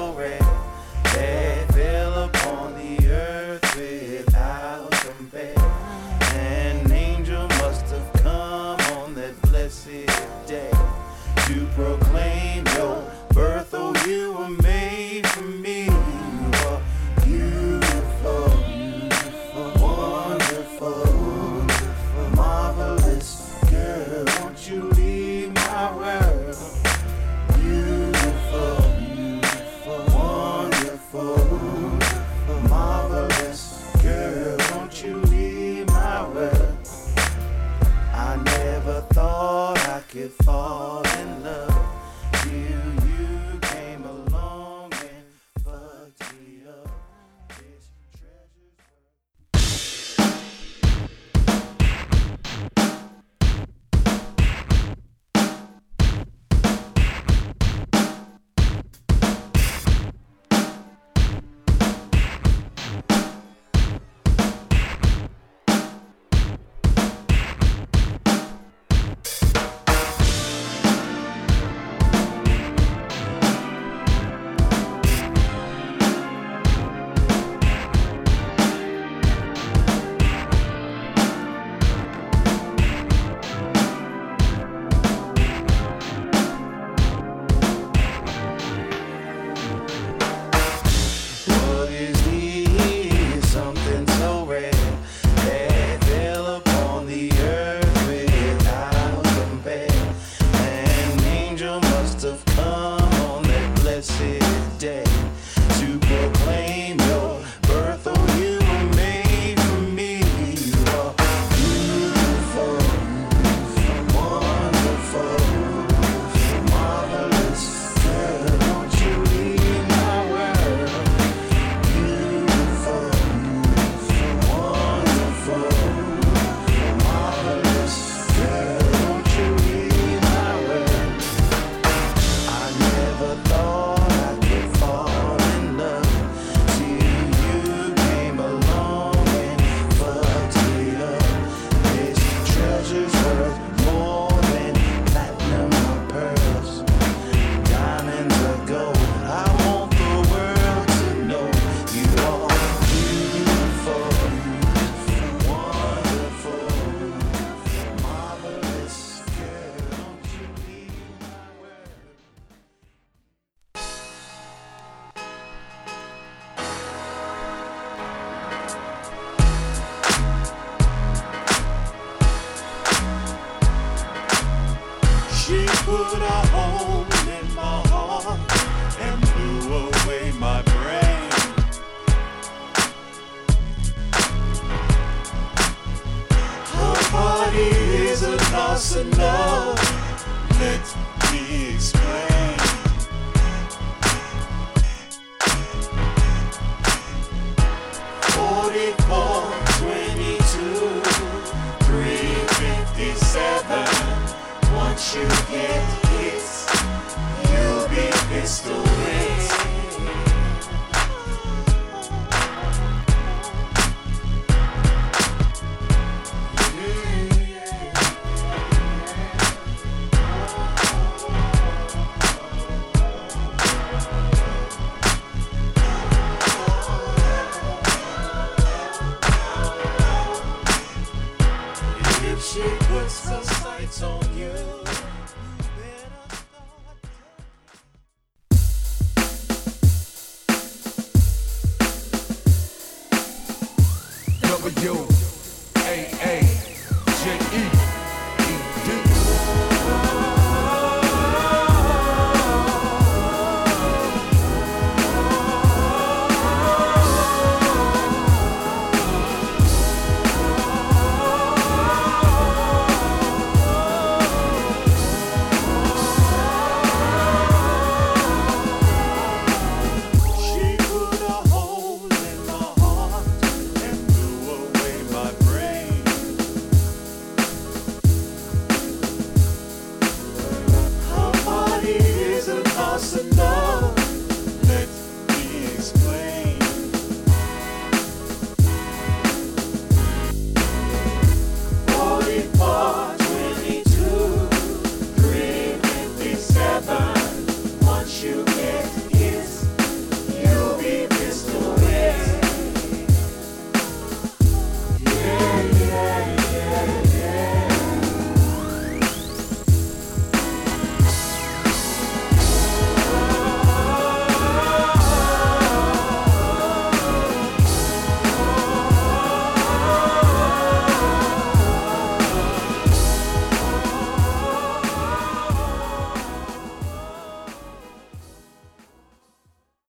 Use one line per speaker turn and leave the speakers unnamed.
so rare that fell upon the earth without compare. An angel must have come on that blessed day to proclaim your birth. Oh, you were made for me. You are beautiful, beautiful, wonderful, wonderful, marvelous girl. Won't you leave my world? Beautiful, beautiful, wonderful, wonderful, marvelous girl. Won't you leave my world? I never thought I could fall in love till you came along and fucked me up. This treasure's day to proclaim your birth. Oh, you were made for me. You are beautiful, beautiful, wonderful, wonderful, marvelous girl. Don't you leave my world. Beautiful, beautiful, wonderful, wonderful, marvelous girl. Don't you leave my world. I never thought fall in love till you came along and fucked me up. This treasure's worth more than platinum or pearls, diamonds or gold. I want the world to know you are beautiful, beautiful, wonderful, wonderful, marvelous girl. Don't you leave my world. She put a hole in my heart and blew away my brain. 'Her body is an arsenal. Let me explain. 44, 22, 357. Once you get hit, you'll be pistol whipped. If she puts her sights on you,
Yo.